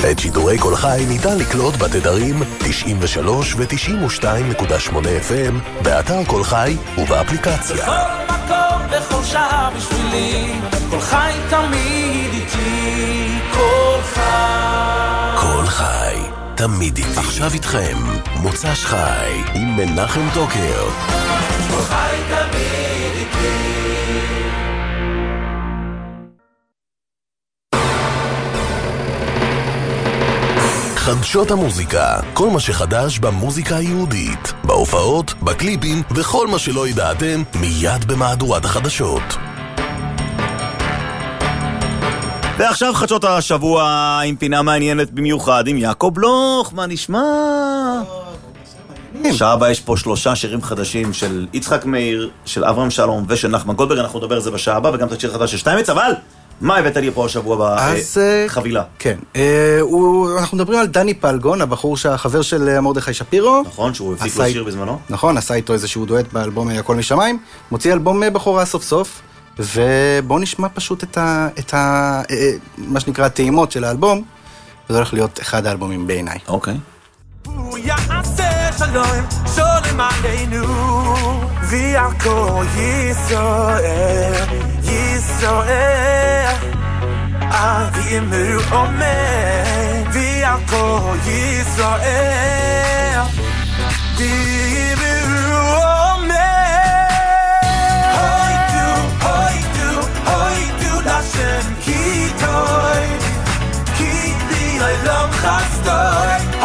את שידורי כל חי ניתן לקלוט בתדרים 93 ו-92.8 FM, באתר כל חי ובאפליקציה. בכל מקום, בכל שעה בשבילי, כל חי תמיד איתי, כל חי. כל חי, תמיד איתי. עכשיו איתכם, מוצ"ש חי, עם מנחם טוקר. כל חי תמיד איתי. חדשות המוזיקה, כל מה שחדש במוזיקה היהודית, בהופעות, בקליפים וכל מה שלא ידעתם מיד במהדורת החדשות. ועכשיו חדשות השבוע עם פינה מעניינת במיוחד עם יעקב בלוך, מה נשמע? שעה הבאה יש פה 3 שירים חדשים של יצחק מאיר, של אברהם שלום ושל נחמן גולדברג, אנחנו נדבר על זה בשעה הבאה, וגם את השיר חדש של שטיימץ, אבל מה הבאת לי פה השבוע בחבילה? כן, אנחנו מדברים על דני פלגון, הבחור שהחבר של מרדכי שפירו. נכון, שהוא הפיק לו שיר בזמנו. נכון, עשה איתו איזשהו דואט באלבום הכל משמיים, מוציא אלבום בחורה סוף סוף, ובואו נשמע פשוט את מה שנקרא הטעימות של האלבום, וזה הולך להיות אחד האלבומים בעיניי. אוקיי. הוא יעשה שלום, שולם עלינו, ויעקב ישראל, ישראל, ויאמרו אמן, ויעקב ישראל, ויאמרו אמן. הוי דו לשם כי טוב, כי לי עולם חסדוי.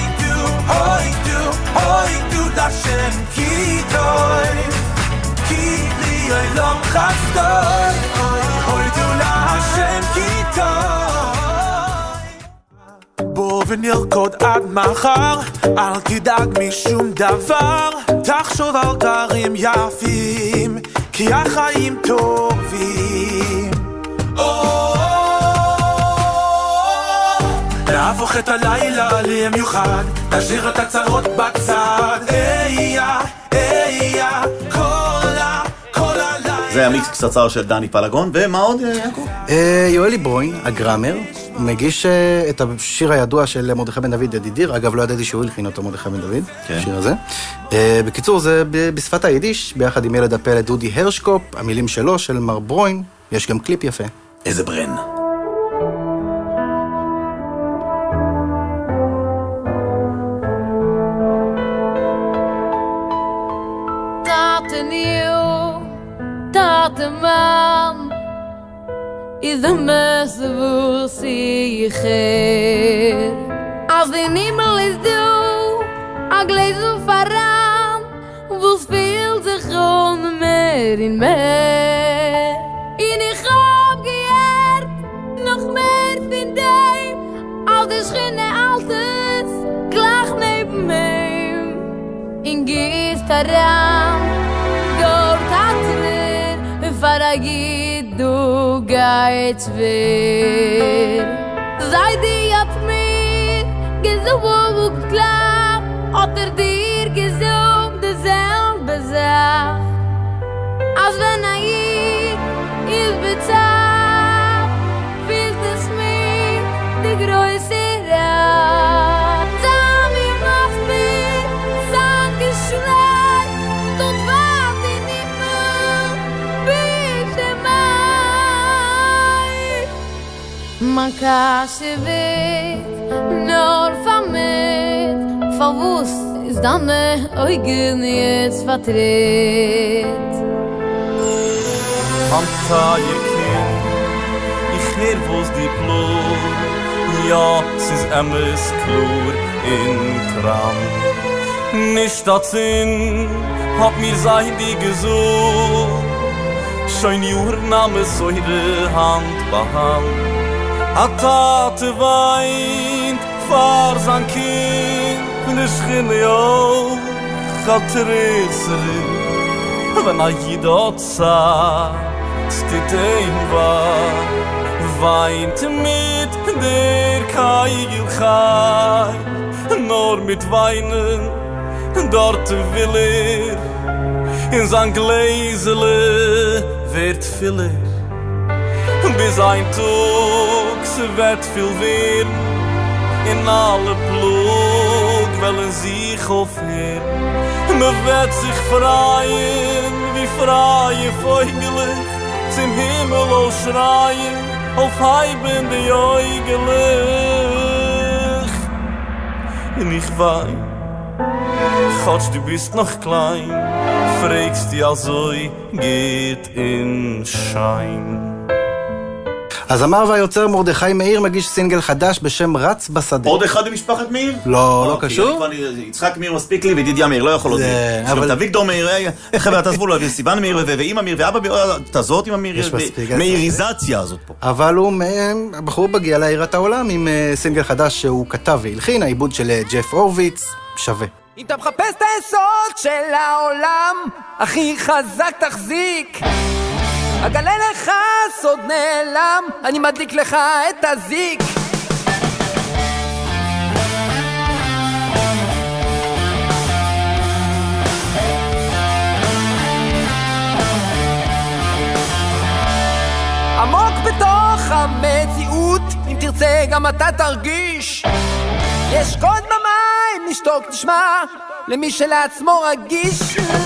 הוי דו לשם כי טוב, כי לי עולם חסדוי. הוי דו לשם כי טוב. בוא ונרקוד עד מחר, אל תדאג משום דבר, תחשוב על דברים יפים, כי החיים טובים. להפוך את הלילה למיוחד, תשאיר את הצרות בצד, כל הלילה. זה המיקס קצרצר של דני פלגון, ומה עוד, יעקב? יואלי ברוין, הגרמר, מגיש את השיר הידוע של מרדכי בן דוד ידידיר, אגב לא ידעתי שהוא הלחין אותו מרדכי בן דוד, השיר הזה. בקיצור זה בשפת היידיש, ביחד עם ילד הפלט דודי הרשקופ, המילים שלו, של מר ברוין, יש גם קליפ יפה. איזה ברן. Tateman is the merciful see her as the nimble is do a glaze of faram was feel the grown mer in mer in ich hab gehört noch mehr finden all the schöne altes klag neben mir in gestaram dort hat Faragid du geit schwer Sei die at mir gesucht klar Oder dir gesucht derselbe Sach Als wenn ist bezahlt Fühlt es mir die Größe Rat Sag mir mach mir, sag geschrei Dort wart in die Man kashe vet nor famet Favus is danne Eugen jetzt vertret Anta je kind Ich heer vos die plur Ja, sis emes klur in Kram Nicht dat Sinn Hab mir sei die gesucht Schoin jurname soire Hand bahand A tate weint, far san kind, ne schinne auch, hat Reserin. Wenn a jidot sagt, steht ein war, weint mit der Keil chai, nur mit Weinen, dort will in san Gläsele wird filler. Bis ein Tag, se wird viel werden, in alle Plug wollen sich aufhören. Man wird sich freien, wie freie Vögel zum Himmel ausschreien, auf heibende Äugelig. Und ich weiß, Gott, du bist noch klein, fragst dir also, geht in Schein. הזמר והיוצר מרדכי מאיר מגיש סינגל חדש בשם רץ בשדה. עוד אחד במשפחת מאיר? לא קשור. יצחק מאיר מספיק לי וידידיה מאיר, לא יכול עוד. אבל אביגדור מאיר, חבר'ה, תעזבו לו, סיוון מאיר ואמא מאיר ואבא מאיר, תעזות עם המאיר, מאיריזציה הזאת פה. אבל הוא בחור בגיע להירת העולם עם סינגל חדש שהוא כתב והלחין, העיבוד של ג'ף הורוביץ, שווה. אם אתה מחפש את היסוד של העולם, הכי חזק תחזיק. אגלה לך סוד נעלם, אני מדליק לך את הזיק. עמוק בתוך המציאות, אם תרצה גם אתה תרגיש. יש קוד במים, נשתוק נשמע, למי שלעצמו רגיש.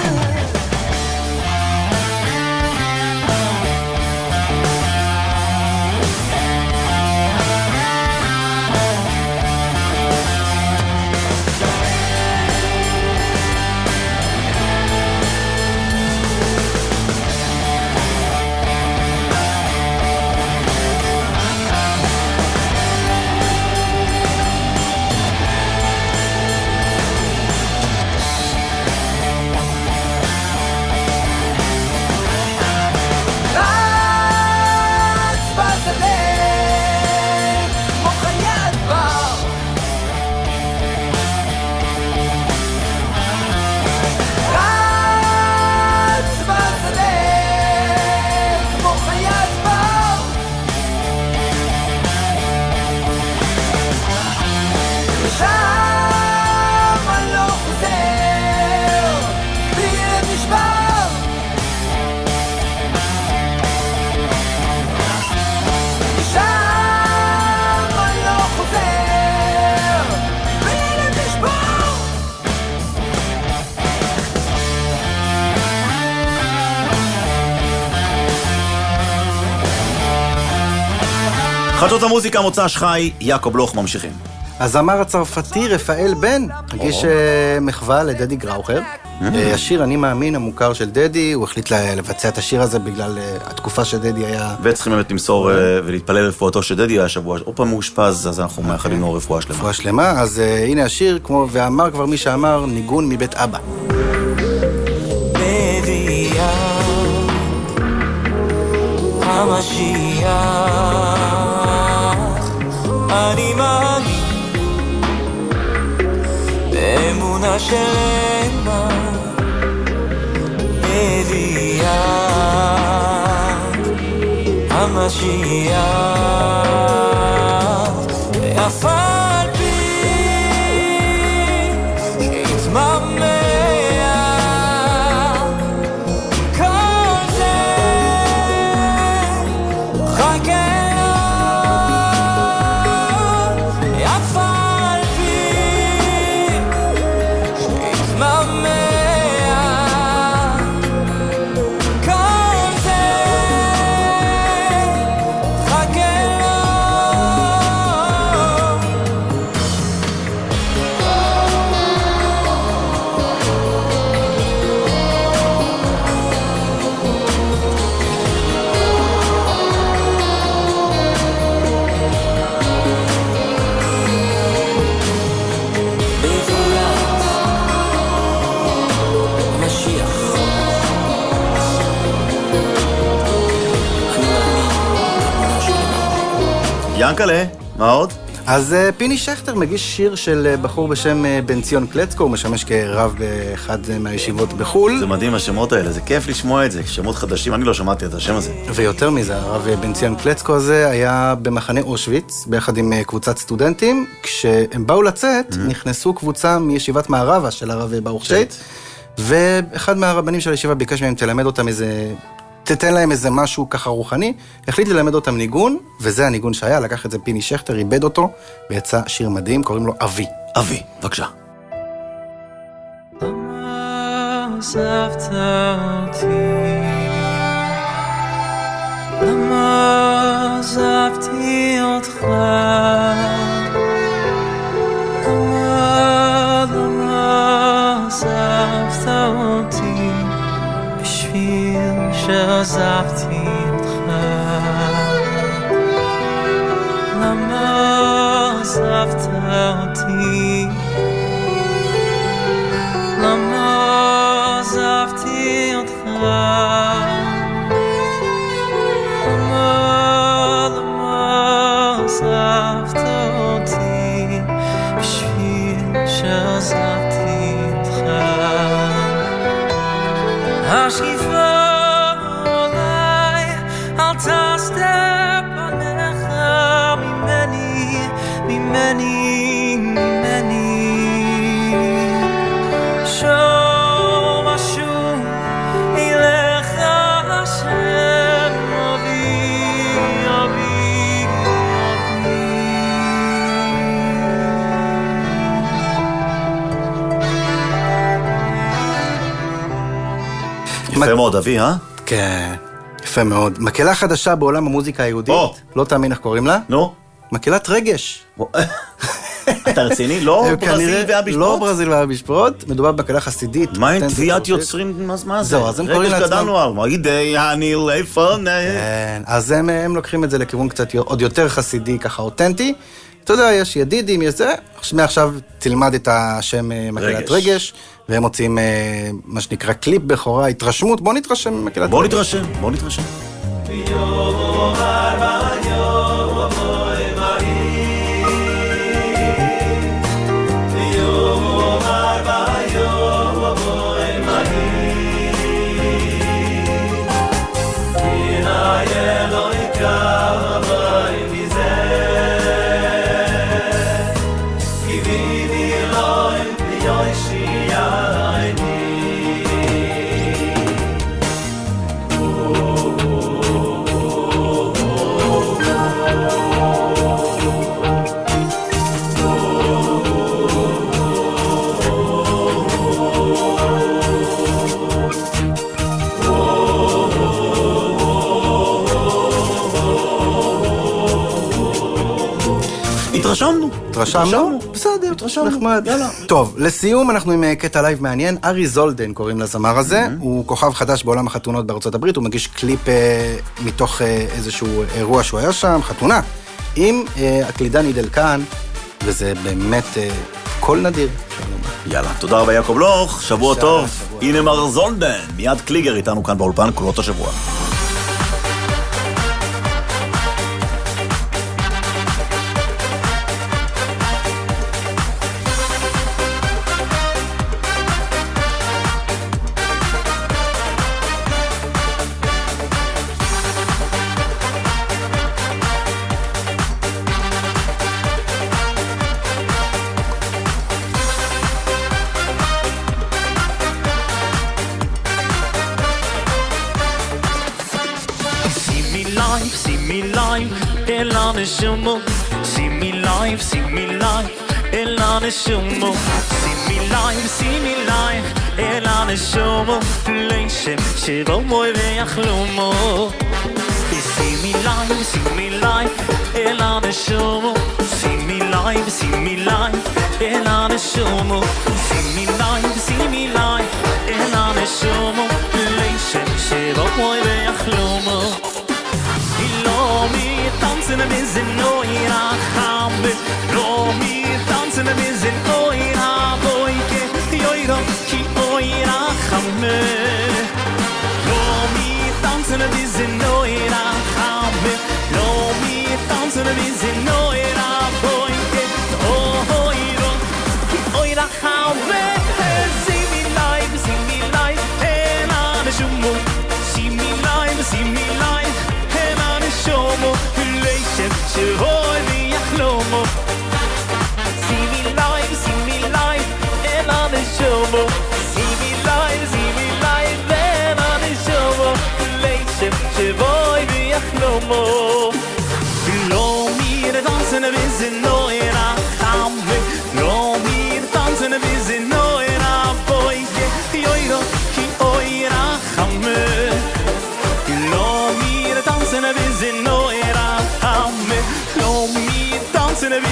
חדשות המוזיקה מוצא שחי, יעקב לוך ממשיכים. הזמר הצרפתי רפאל בן הגיש מחווה לדדי גראוכר. השיר אני מאמין המוכר של דדי, הוא החליט לבצע את השיר הזה בגלל התקופה שדדי היה... וצריכים באמת למסור ולהתפלל רפואתו שדדי היה שבוע, או פעם מאושפז, אז אנחנו מאחלים לו רפואה שלמה. רפואה שלמה, אז הנה השיר, כמו ואמר כבר מי שאמר, ניגון מבית אבא. בביאה המשיח אני מאמין באמונה שלמה בביאה המשיח ואף על פי שהתממש ינקלה, מה עוד? אז פיני שכטר מגיש שיר של בחור בשם בן ציון קלצקו, הוא משמש כרב באחד מהישיבות בחול. זה מדהים השמות האלה, זה כיף לשמוע את זה, שמות חדשים, אני לא שמעתי את השם הזה. ויותר מזה, הרב בן ציון קלצקו הזה היה במחנה אושוויץ, ביחד עם קבוצת סטודנטים, כשהם באו לצאת, נכנסו קבוצה מישיבת מערבה של הרב ברוך שייט, ואחד מהרבנים של הישיבה ביקש מהם תלמד אותם איזה תתן להם איזה משהו ככה רוחני, החליט ללמד אותם ניגון, וזה הניגון שהיה, לקח את זה פיני שכטר, איבד אותו, ויצא שיר מדהים, קוראים לו אבי. אבי, בבקשה. עזבת אותי, למה עזבתי אותך, למה עזבת אותי, בשביל שעזבתי אותך, למה עזבת אותי, למה עזבתי אותך, למה עזבת אותי, בשביל שעזבתי אותך. השקיפה עליי, אל תסתר פניך ממני, ממני, ממני. שוב ושוב אליך השם, אבי, אבי, יפה מאוד, אבי, אה? כן, יפה מאוד. מקהלה חדשה בעולם המוזיקה היהודית, לא תאמין איך קוראים לה? נו? מקהלת רגש. אתה רציני? לא ברזיל והבישפרוט? לא ברזיל והבישפרוט, מדובר בקהלה חסידית. מה עם תביעת יוצרים? מה זה? זהו, אז הם קוראים רגש לעצמם. גדלנו על מגידי אני לפני. כן, אז הם לוקחים את זה לכיוון קצת עוד יותר חסידי, ככה אותנטי. אתה יודע, יש ידידים, יש זה, מעכשיו תלמד את השם מקהלת רגש, והם מוצאים מה שנקרא קליפ בכורה, התרשמות, בוא נתרשם מקהלת רגש. בוא נתרשם, בוא נתרשם. התרשמנו? בסדר, נחמד. טוב, לסיום אנחנו עם קטע לייב מעניין, ארי זולדן קוראים לזמר הזה, הוא כוכב חדש בעולם החתונות בארצות הברית, הוא מגיש קליפ מתוך איזשהו אירוע שהוא היה שם, חתונה, עם הקלידן עידל כאן, וזה באמת קול נדיר. יאללה, תודה רבה יעקב לוך, שבוע טוב, הנה מר זולדן, מיד קליגר איתנו כאן באולפן קולות השבוע. See me live, Ela Neshumo. See me live, Ela Neshumo. Leishem Sheva Moy Ve'achlumo. See me live, Ela Neshumo. See me live, Ela Neshumo. See me live, Ela Neshumo. Leishem Sheva Moy Ve'achlumo. Tanzen wir sind neura Hambe, Romi tanzen wir sind neura Boyke, Yoiro ki neura Hambe, Romi tanzen wir sind neura Hambe, Romi tanzen wir sind neura Boyke, oh Yoiro ki neura Hambe, see me live, Ela Neshumo, see me live, Ela Neshumo. Shvoy mi yachlomo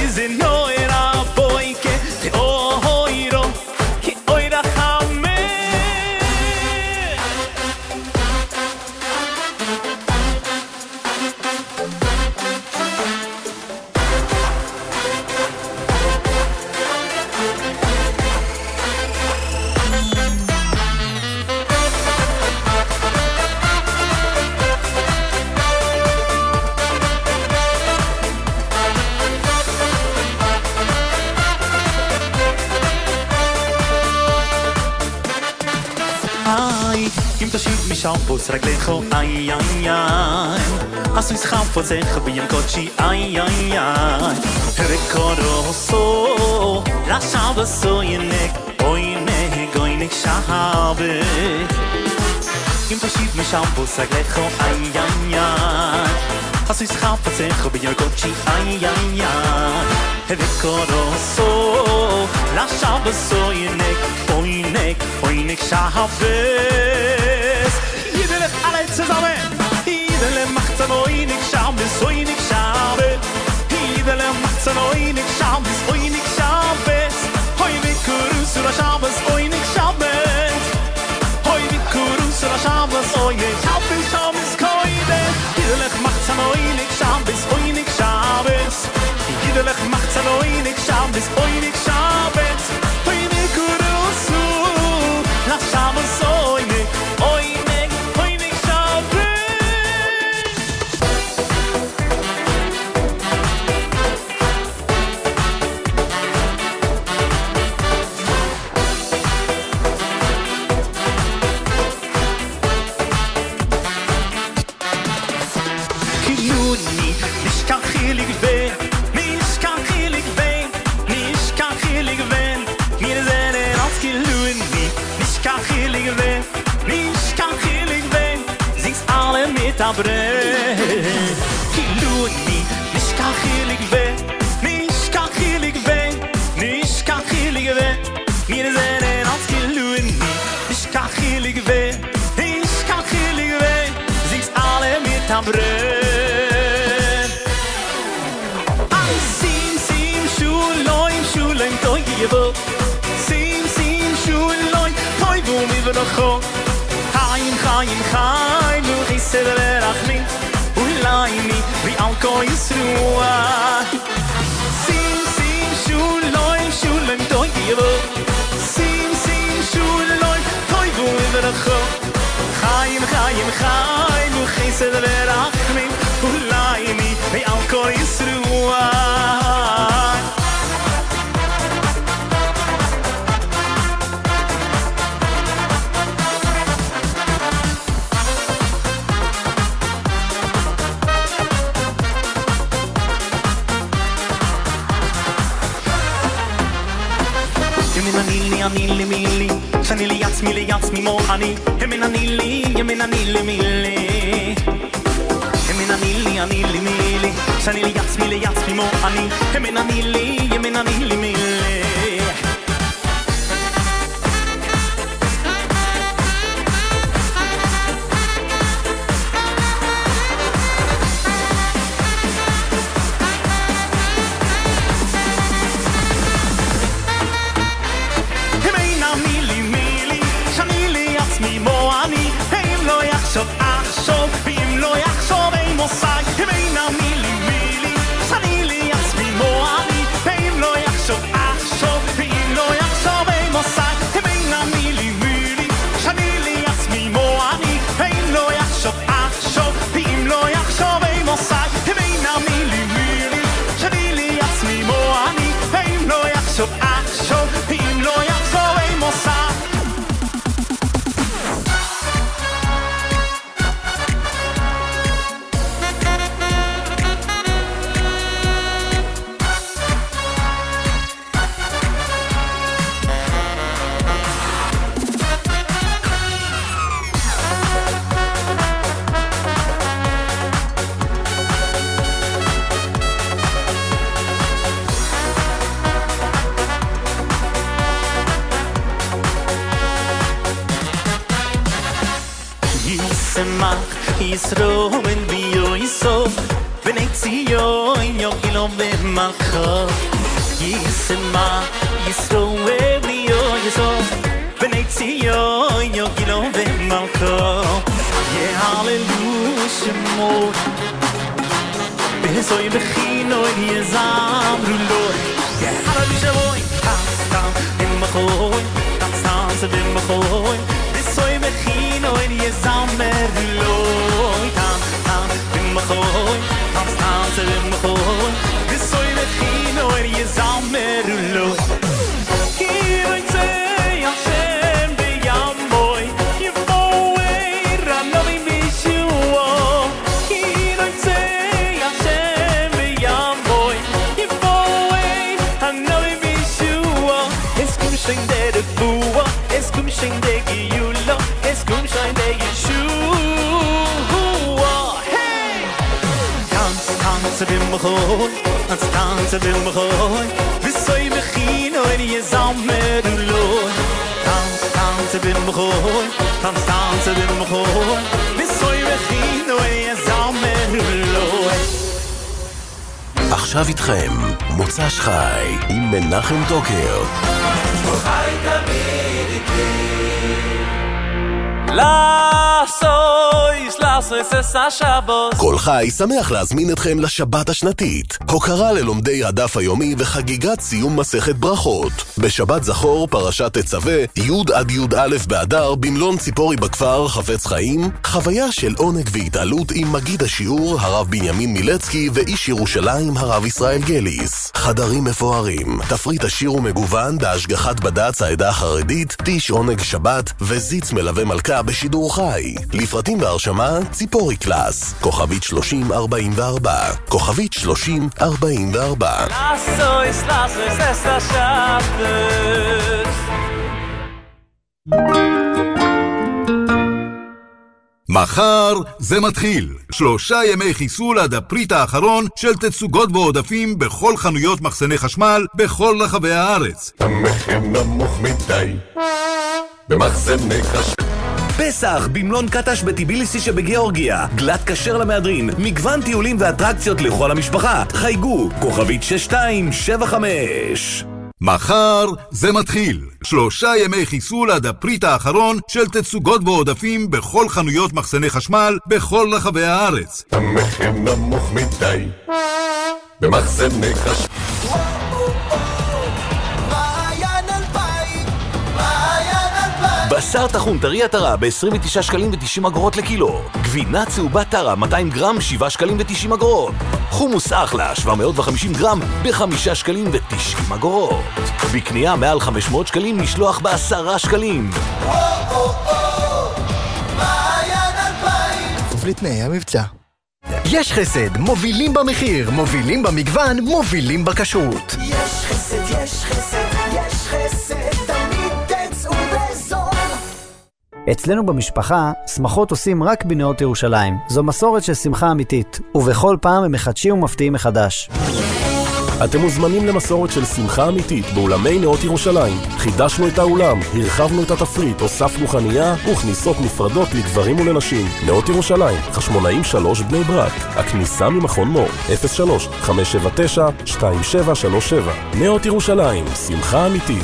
ze noira boike te oiro ki oira khame Im tashim mishampos raglecho ay ay ay Asu ischampos zecha b'yem kochi ay ay ay Rekodo so La Shabbos so yenek Oinek oinek Shabbos Im tashim mishampos raglecho ay ay ay Asu ischampos zecha b'yem kochi ay ay ay Rekodo so La Shabbos so yenek Oinek Shabbos Jidele alle zusammen Jidele macht's an Oinek Shabbos Oinek Shabbos Jidele macht's an Oinek Shabbos Oinek Shabbos Oinek Kurusura Shabbos Oinek Shabbos Oinek Kurusura Shabbos Oinek Shabbos Shabbos Koide Jidele macht's an Oinek Shabbos Oinek Shabbos Jidele macht's an Oinek Shabbos Oinek Shabbos Oinek Kurusura La Shabbos Oinek Oinek Oinek Shabbos Kiyuni Nishkan chilig ven Nishkan chilig ven Nishkan chilig ven Mir zenen als Kiyuni Nishkan chilig ven Nishkan chilig ven Sing's alle mit abren Kiyuni Nishkan chilig ven Nishkan chilig ven Nishkan chilig ven Mir zenen als Kiyuni Nishkan chilig ven Nishkan chilig ven Sing's alle mit abren Sim shuloy toy bu mi v'nocho Chaim chaim chaim nu chised verachmi Ulaymi vi al ko yisrua Sim shuloy toy yivo Sim shuloy toy bu mi v'nocho Chaim chaim chaim nu chised verachmi Ulaymi vi al ko yisrua Anili mili, shanili yatsmi mo ani. Yemin anili mili. Yemin anili mili, shanili yatsmi mo ani. Yemin anili mili. Yisroel bi Yosef בני ציון יוגילו במלכו ישמח ישראל ישמח בני ציון יוגילו במלכו יהללו שמו בסוי בחינו יזמרו לו יהללו שמו טם במחוי טם במחוי בסוי בחינו יזמרו לו טם במחוי טם במחוי בסוי בחינו יזמרו לו כי רצה השם בימוי יבואר הנביא בישוע כי רצה השם בימוי יבואר הנביא בישוע הסכום שיין דה רפואה הסכום שיין דה גיולה הסכום שיין דה ישוע tanze bimmegoy tanze bimmegoy bisoy bekhino en yezamer loy tanze bimmegoy tanze bimmegoy bisoy bekhino en yezamer loy עכשיו איתכם מוצ"ש חי עם מנחם טוקר. חי תמיד איתי לאסויס es השבת כל חי שמח להזמין אתכם לשבת השנתית, הוקרה ללומדי הדף היומי וחגיגת סיום מסכת ברכות. בשבת זכור פרשת תצווה י' עד י"א באדר במלון ציפורי בכפר חפץ חיים, חוויה של עונג והתעלות עם מגיד השיעור הרב בנימין מילצקי ואיש ירושלים הרב ישראל גליס. חדרים מפוארים, תפריט עשיר ומגוון בהשגחת בד"ץ העדה החרדית, טיש עונג שבת וזיץ מלווה מלכה בשידור חי. לפרטים והרשמה ציפורי קלאס, כוכבית 3044, כוכבית 3044. לאסויס es השבת מחר זה מתחיל. 3 ימי חיסול עד הפריט האחרון של תצוגות ועודפים בכל חנויות מחסני חשמל בכל רחבי הארץ. המחיר נמוך מדי במחסני חשמל. פסח במלון קטש בטיביליסי שבגיאורגיה, גלת כשר למהדרין, מגוון טיולים ואטרקציות לכל המשפחה. חייגו, כוכבית 6275. מחר זה מתחיל. 3 ימי חיסול עד הפריט האחרון של תצוגות ועודפים בכל חנויות מחסני חשמל בכל רחבי הארץ. המחיר נמוך מדי במחסני חשמל. בשר טחון טרי עטרה ב-29 שקלים ו90 אגורות לקילו. גבינה צהובה טרה 200 גרם 7 שקלים ו90 אגורות. חומוס אחלה 750 גרם ב5 שקלים ו90 אגורות. בקנייה מעל 500 שקלים משלוח ב10 שקלים. כפוף לתנאי המבצע. יש חסד, מובילים במחיר, מובילים במגוון, מובילים בכשרות. יש חסד, יש חסד, יש חסד, תמיד תצאו בזול. אצלנו במשפחה, שמחות עושים רק בנאות ירושלים. זו מסורת של שמחה אמיתית, ובכל פעם הם מחדשים ומפתיעים מחדש. אתם מוזמנים למסורת של שמחה אמיתית באולמי נאות ירושלים. חידשנו את האולם, הרחבנו את התפריט, הוספנו חנייה וכניסות נפרדות לגברים ולנשים. נאות ירושלים, חשמונאים 3 בני ברק. הכניסה ממכון מור, 03-579-2737. נאות ירושלים, שמחה אמיתית.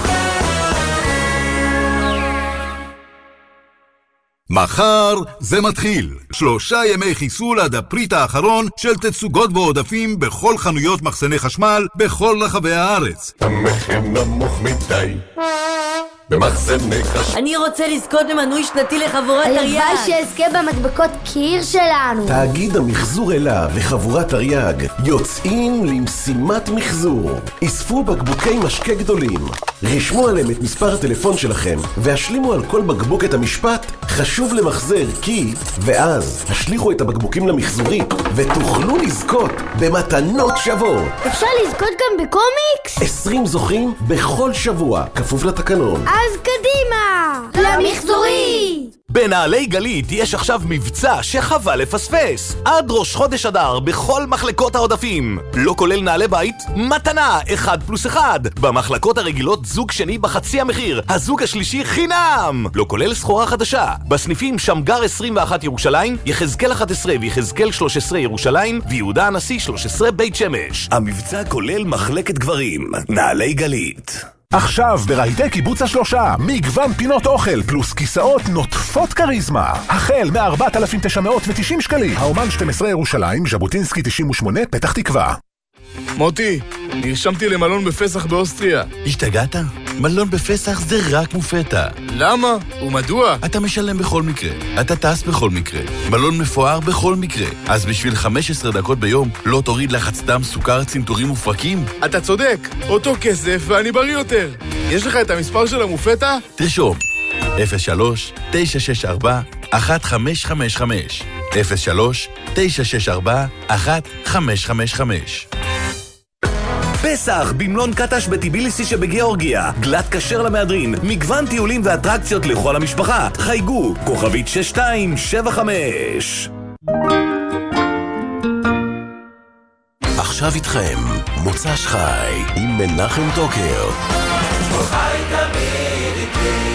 מחר זה מתחיל. 3 ימי חיסול עד הפריט האחרון של תצוגות ועודפים בכל חנויות מחסני חשמל בכל רחבי הארץ. המחיר נמוך מדי במחסני חשמל. אני רוצה לזכות במנוי שנתי לחבורת תרי"ג. הלוואי שאזכה במדבקות קיר שלנו. תאגיד המחזור אלה וחבורת תרי"ג יוצאים למשימת מחזור. אספו בקבוקי משקה גדולים, רשמו עליהם את מספר הטלפון שלכם והשלימו על כל בקבוק את המשפט חשוב למחזר כי, ואז השליחו את הבקבוקים למחזורית ותוכלו לזכות במתנות שוות. אפשר לזכות גם בקומיקס? 20 זוכים בכל שבוע, כפוף לתקנון. אז קדימה! למחזורית! בנעלי גלית יש עכשיו מבצע שחבל לפספס. עד ראש חודש אדר בכל מחלקות העודפים. לא כולל נעלי בית, מתנה 1+1. במחלקות הרגילות זוג שני בחצי המחיר, הזוג השלישי חינם. לא כולל סחורה חדשה. בסניפים שמגר 21 ירושלים, יחזקאל 11 ויחזקאל 13 ירושלים, ויהודה הנשיא 13 בית שמש. המבצע כולל מחלקת גברים. נעלי גלית. עכשיו ברהיטי קיבוץ השלושה, מגוון פינות אוכל פלוס כיסאות נוטפות קריזמה. החל מ-4,990 שקלים. האומן 12 ירושלים, ז'בוטינסקי 98, פתח תקווה. מוטי, נרשמתי למלון בפסח באוסטריה. השתגעת? מלון בפסח זה רק מופתע. למה? ומדוע? אתה משלם בכל מקרה. אתה טס בכל מקרה. מלון מפואר בכל מקרה. אז בשביל 15 דקות ביום לא תוריד לחץ דם, סוכר, צנתורים ופרקים? אתה צודק. אותו כסף ואני בריא יותר. יש לך את המספר של המופתע? תרשום. 03-964-1555 03-964-1555 פסח במלון קטש בטיביליסי שבגיאורגיה. גלת כשר למהדרין, מגוון טיולים ואטרקציות לכל המשפחה. חייגו, כוכבית 6275. עכשיו איתכם, מוצ"ש חי עם מנחם טוקר. חי תמיד איתי.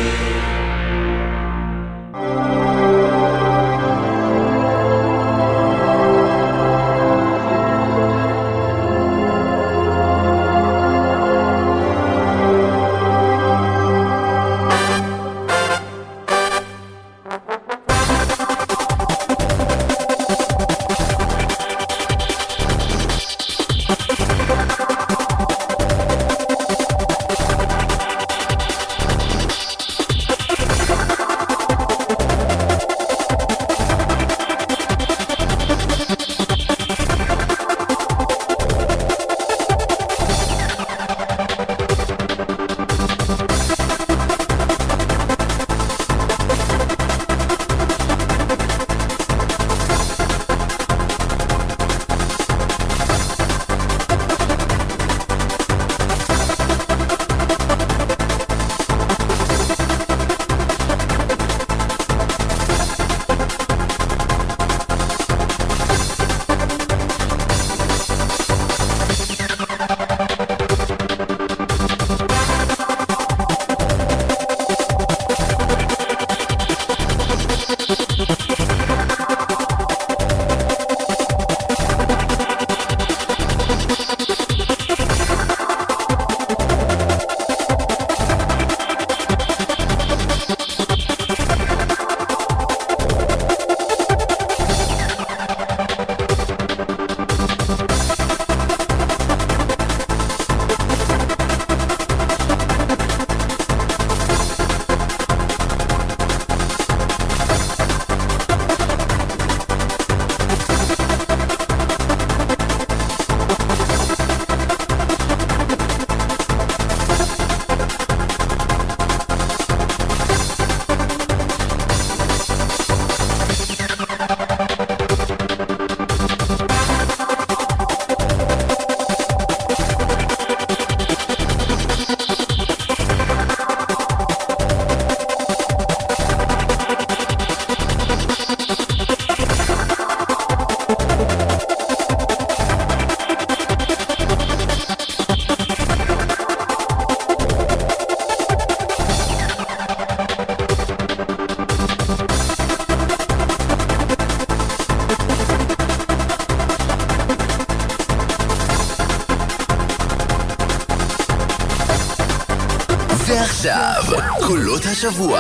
ועכשיו, קולות השבוע.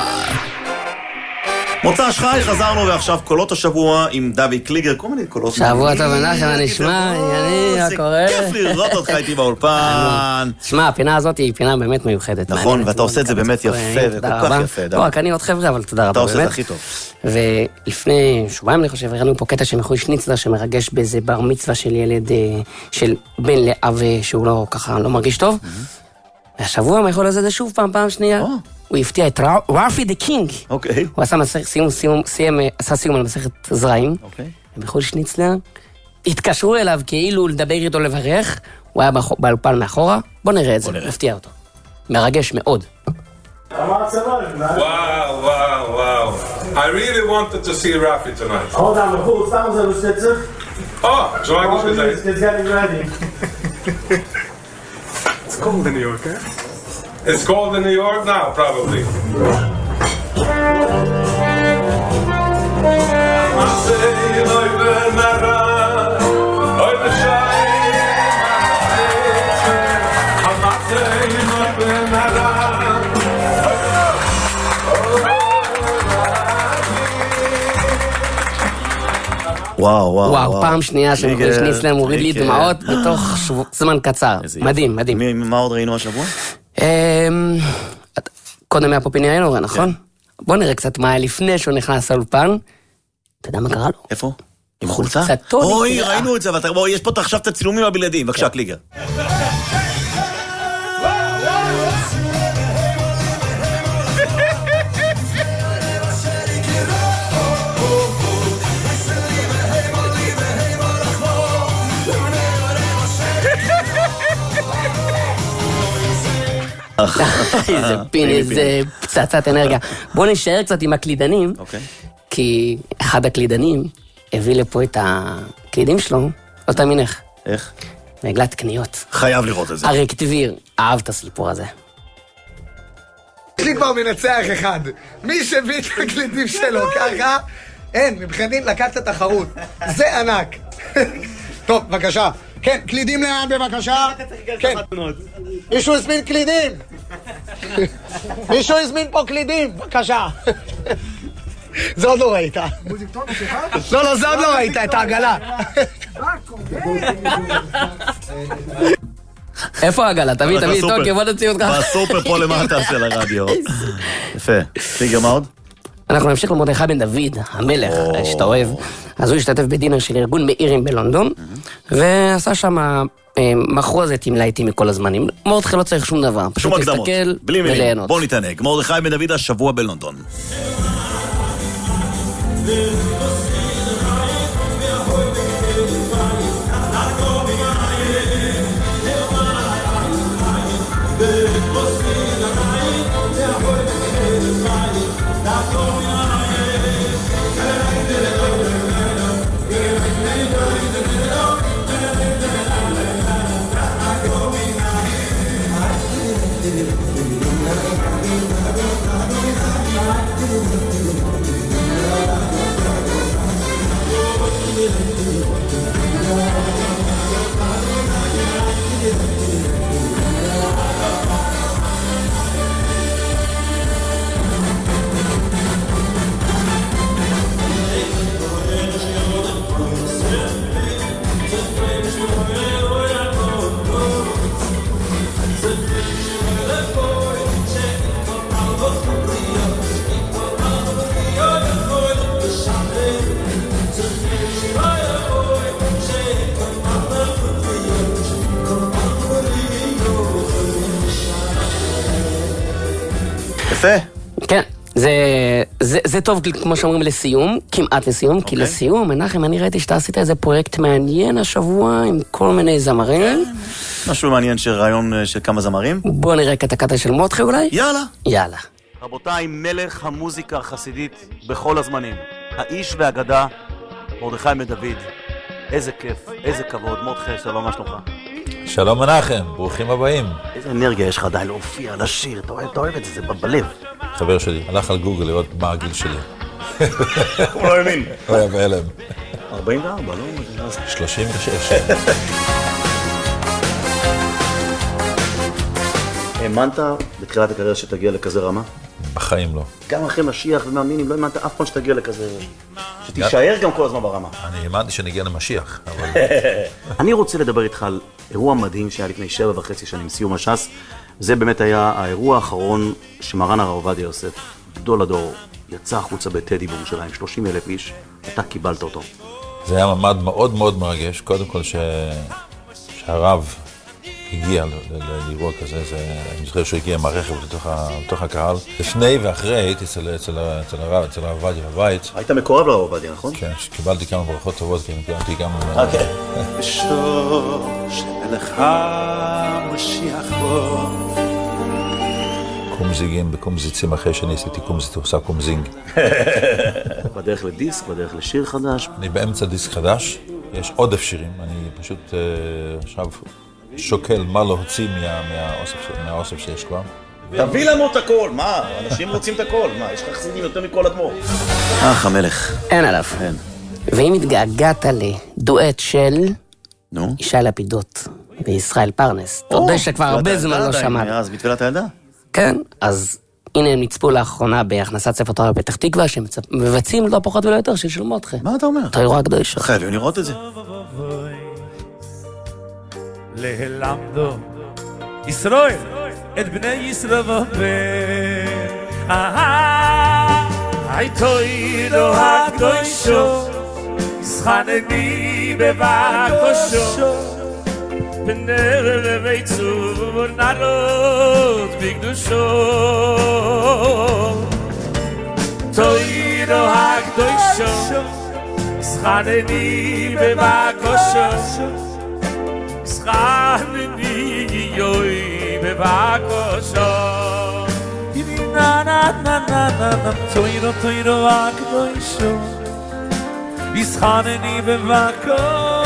מוצ"ש חי, חזרנו ועכשיו קולות השבוע עם דוד קליגר, כל מיני קולות. שבוע טוב מנחם, מה נשמע? יני, מה קורה? כיף לראות אותך איתי באולפן. תשמע, הפינה הזאת היא פינה באמת מיוחדת. נכון, ואתה עושה את זה באמת יפה, וכל כך יפה. לא, רק אני עוד חבר'ה, אבל תודה רבה. אתה עושה את זה הכי טוב. ולפני שבועיים אני חושב, הראינו פה קטע שמחוי שניצלה שמרגש באיזה בר מצווה של ילד, של בן לאב שהוא לא ככה, לא מרגיש טוב. והשבוע מה יכול לעשות את זה שוב פעם שנייה? הוא הפתיע את רפי דה קינג. אוקיי. הוא עשה סיום על מסכת זרעים. אוקיי. ובחול שניצלר התקשרו אליו כאילו לדבר איתו לברך, הוא היה באולפן מאחורה. בוא נראה את זה, נפתיע אותו. מרגש מאוד. Wow. I really wanted to see Rafi tonight. Hold on, cool. Estamos en los Stitzer. Oh, join us with that. It's getting ready. It's cold in New York, eh? It's cold in New York now, probably. וואו, פעם שנייה שמחוי שניצלר מוריד לי דמעות בתוך זמן קצר. מדהים. מה עוד ראינו השבוע? קודם היה פה פיני איינורן, נכון? בוא נראה קצת מה היה לפני שהוא נכנס לאולפן. אתה יודע מה קרה לו? איפה? עם החולצה? אוי, ראינו את זה, יש פה עכשיו את הצילומים הבלעדיים. בבקשה, קליגר. איזה פין, איזה פצצת אנרגיה. בוא נשאר קצת עם הקלידנים, כי אחד הקלידנים הביא לפה את הקלידים שלו, לא תאמין איך. איך? מעגלת קניות. חייב לראות את זה. אריק דביר, אהב את הסיפור הזה. יש לי כבר מנצח אחד. מי שהביא את הקלידים שלו ככה, אין, מבחינתי לקחת את התחרות. זה ענק. טוב, בבקשה. כן, קלידים לאן בבקשה. כן. מישהו הזמין קלידים? מישהו הזמין פה קלידים? בבקשה. זה עוד לא ראית. לא, זה עוד לא ראית, את העגלה. איפה העגלה? תביא, טוב, בוא נוציא אותך. בסופר פה למטה של הרדיו. יפה. פיגר, מה עוד? אנחנו נמשיך למרדכי בן דוד, המלך, שאתה אוהב. אז הוא השתתף בדינר של ארגון מאירים בלונדון, ועשה שם מחרוזת עם להיטים מכל הזמנים. מרדכי לא צריך שום דבר, פשוט להסתכל וליהנות. בוא נתענג, מרדכי בן דוד השבוע בלונדון. כן, זה טוב כמו שאומרים לסיום, כמעט לסיום, כי לסיום, מנחם, אני ראיתי שאתה עשית איזה פרויקט מעניין השבוע עם כל מיני זמרים. משהו מעניין של רעיון של כמה זמרים. בוא נראה קטע של מרדכי אולי? יאללה. רבותיי, מלך המוזיקה החסידית בכל הזמנים, האיש והאגדה, מרדכי בן דוד. איזה כיף, איזה כבוד. מרדכי, שלום, מה שלומך? שלום מנחם, ברוכים הבאים. איזה אנרגיה יש לך עדיין להופיע, לשיר, אתה אוהב את זה, זה בלב. חבר שלי, הלך על גוגל לראות מה הגיל שלי. הוא לא האמין. הוא היה בהלם. 44, לא? 36. האמנת בתחילת הקריירה שתגיע לכזה רמה? בחיים לא. גם אחרי משיח ומאמינים, לא האמנת אף פעם שתגיע לכזה... שתישאר גם כל הזמן ברמה. אני האמנתי שנגיע למשיח, אבל... אני רוצה לדבר איתך על אירוע מדהים שהיה לפני 7.5 שנים, סיום הש"ס. זה באמת היה האירוע האחרון שמרן הרב עובדיה יוסף, גדול הדור, יצא החוצה בטדי בירושלים, 30,000 איש, אתה קיבלת אותו. זה היה מעמד מאוד מאוד מרגש, קודם כל שהרב הגיע לאירוע כזה, אני זוכר שהוא הגיע עם הרכב לתוך הקהל. לפני ואחרי הייתי אצל הרב עובדיה בבית. היית מקורב לרב עובדיה, נכון? כן, קיבלתי כמה ברכות טובות, כי קיבלתי גם... אוקיי. בשור שמלך המשיח בו, קומזיגים, בקומזיצים אחרי שאני עשיתי קומזית, עושה קומזינג. בדרך לדיסק, בדרך לשיר חדש. אני באמצע דיסק חדש, יש עודף שירים, אני פשוט עכשיו שוקל מה להוציא מהאוסף שיש כבר. תביא לנו את הכל, מה? אנשים רוצים את הכל, מה? יש לך חסידים יותר מכל אדמו"ר. המלך. אין עליו. ואם התגעגעת לדואט של ישי לפידות וישראל פרנס, אתה יודע שכבר הרבה זמן לא שמעת. אז בתפילת הילדה? כן, אז הנה הם נצפו לאחרונה בהכנסת ספר תורה בפתח תקווה, שמבצעים לא פחות ולא יותר של שלמה אותך. מה אתה אומר? תוירו הקדוש. חייבים לראות את זה. להלמדו ישראל את בני ישראל היי תוירו הקדושו ישחנני בבקושו בנר ויצור נרות בקדושו תוירו הקדושו ישחנני בבקושו ישחנני יוי בבקושו נה נה נה נה נה תוירו הקדושו ישחנני בבקושו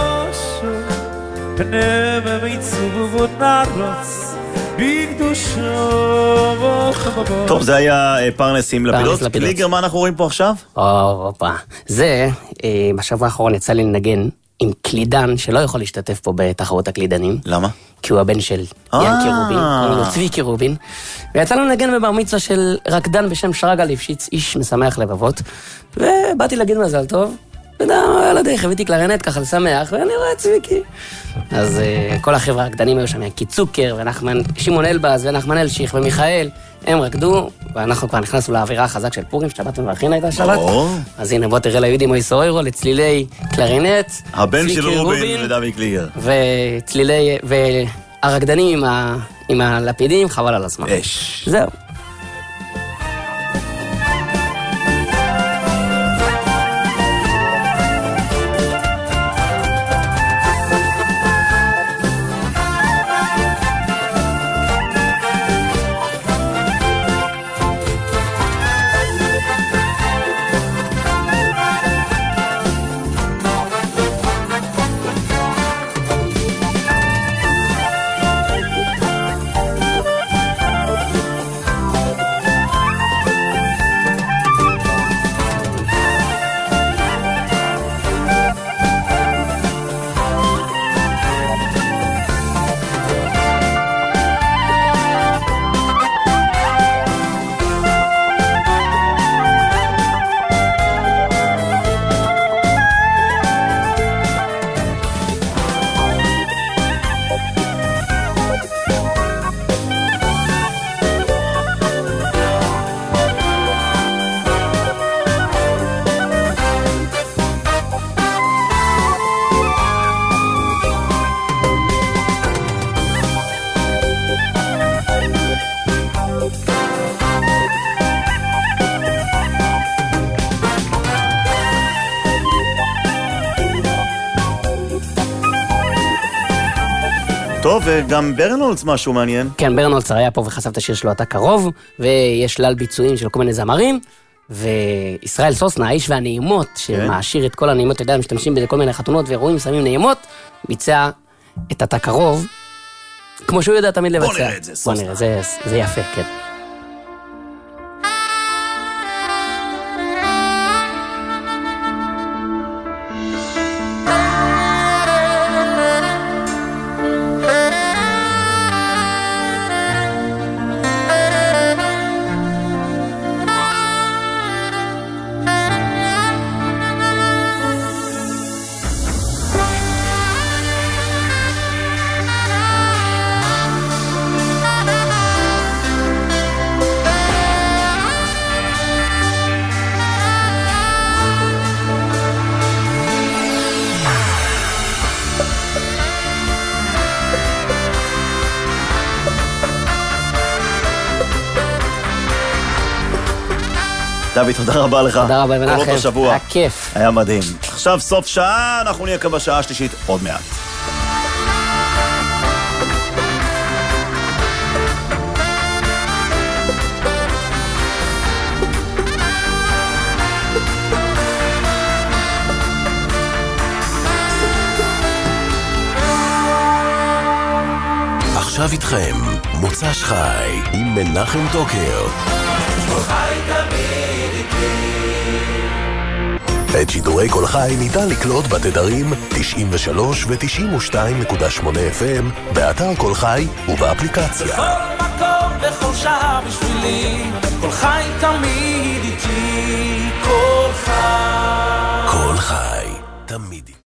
פנה ומיצור נרוץ בקדושו. טוב, זה היה פרנס עם לפידות. קליגר, מה אנחנו רואים פה עכשיו? זה, בשבוע האחרון יצא לי לנגן עם קלידן שלא יכול להשתתף פה בתחרות הקלידנים. למה? כי הוא הבן של ינקי רובין, קוראים לו צביקי רובין, ויצא לנו לנגן בבר מצווה של רקדן בשם שרגא ליפשיץ, איש משמח לבבות, ובאתי להגיד מזל טוב, על הדרך, הבאתי קלרינט ככה לשמח, ואני רואה את צביקי. אז כל החבר'ה הרקדנים היו שם, קיצוקר, שמעון אלבז, ונחמן אלשיך, ומיכאל, הם רקדו, ואנחנו כבר נכנסנו לאווירה החזק של פורים, שבת מברכין הייתה שבת. אז הנה, בוא תראה ליהודי מויס אוירו, לצלילי קלרינט, הבן של רובין ודווי קליגר. וצלילי, והרקדנים עם הלפידים, חבל על הזמן. זהו. טוב, וגם ברנולץ משהו מעניין. כן, ברנולץ היה פה וחשף את השיר שלו אתה קרוב, ויש שלל ביצועים של כל מיני זמרים, וישראל סוסנה, האיש והנעימות, שמעשיר את כל הנעימות, אתה יודע, משתמשים בכל מיני חתונות ואירועים, שמים נעימות, ביצע את אתה קרוב, כמו שהוא יודע תמיד לבצע. בוא נראה את זה, סוסנה. בוא נראה, זה יפה, כן. דוד, תודה רבה לך. תודה רבה, מנחם. היה כיף. היה מדהים. עכשיו סוף שעה, אנחנו נהיה כאן בשעה השלישית עוד מעט. עכשיו איתכם, מוצ"ש חי עם מנחם טוקר. כל חי תמיד איתי. את שידורי כל חי ניתן לקלוט בתדרים 93 ו-92.8 FM, באתר כל חי ובאפליקציה. בכל מקום, בכל שעה בשבילי, כל חי תמיד איתי, כל חי. כל חי תמיד איתי.